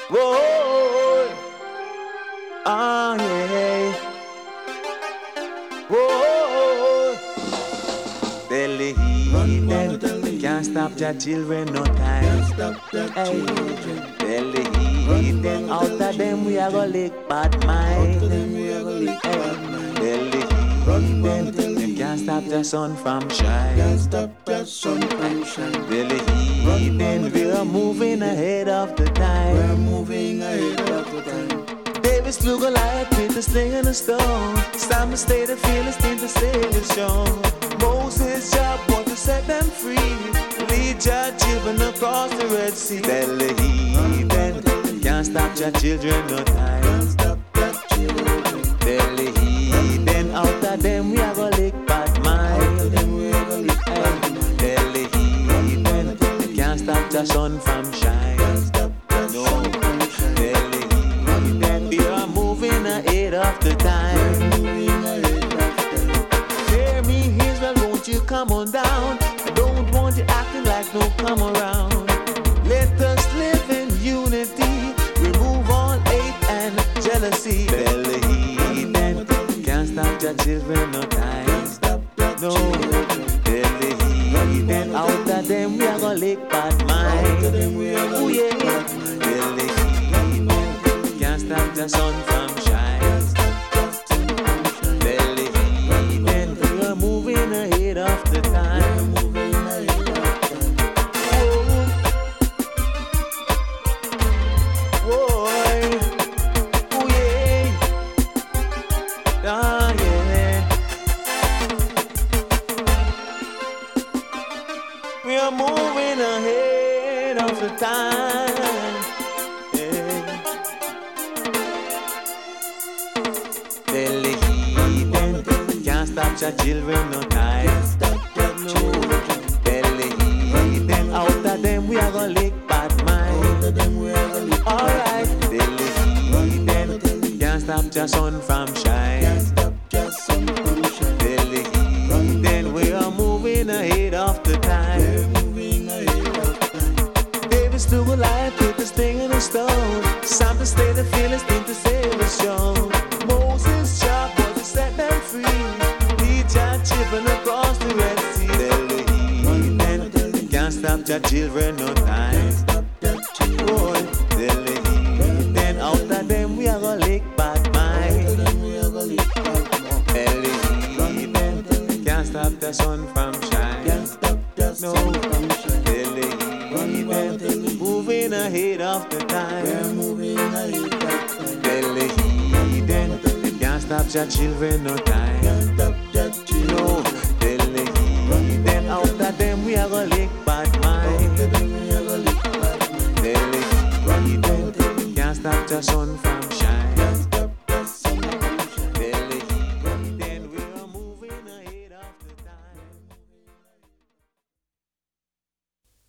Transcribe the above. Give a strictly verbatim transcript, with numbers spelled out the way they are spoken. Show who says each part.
Speaker 1: Whoa, ah yeah. Whoa, tell the heathen can't stop your children no time. Hey, tell the heathen out of them we are gonna lick bad mind. Hey, tell the heathen them can't stop the sun from shine. Can't stop the sun from shine. Tell the heathen we are moving ahead of the time. We're moving ahead of the time. David slew Goliath with the sling and the stone. Simon stayed the Philistine to save his shown. Moses' job was to set them free. Lead your children across the Red Sea. Tell the heathen can't stop your children no time. Can't stop your children. Tell the heathen out of them we are gonna lick bad mind. Out of them we are gonna lick bad mind. Tell the heathen can't stop your sun from shine. Can't stop your no. sun from shine. Tell the heathen we are moving ahead of the time. Hear me, Israel, won't you come on down? I don't want you acting like no come around. Let us live in unity. Remove all hate and jealousy. Tell the heathen can't stop your children no time. No. Tell the heathen out of them we are gonna lick bad mind. Oh yeah. Tell the heathen can't stop the sun from shine. Tell the heathen we are moving ahead of the time. We are moving ahead of the time. Yeah. Tell the heathen can't stop your children no time. No. Tell the heathen out of them we are gonna lick bad mind. Alright. Tell the heathen can't stop your sun from shine. Tell the heathen we are moving ahead of the time. David slew Goliath with the sling and the stone. Samson stayed the Philistine to save his shown. Moses' job was to set them free. Lead your children across the Red Sea. Tell the heathen can't stop your children no time. Boy, tell the heathen out of them we are gonna lick bad mind. Tell the heathen can't stop the sun from shine. No, tell the heathen moving ahead of the time. Tell the heathen can't stop your children no time. No, tell the heathen out of them we are gonna lick bad mind. Tell the heathen can't stop your sun from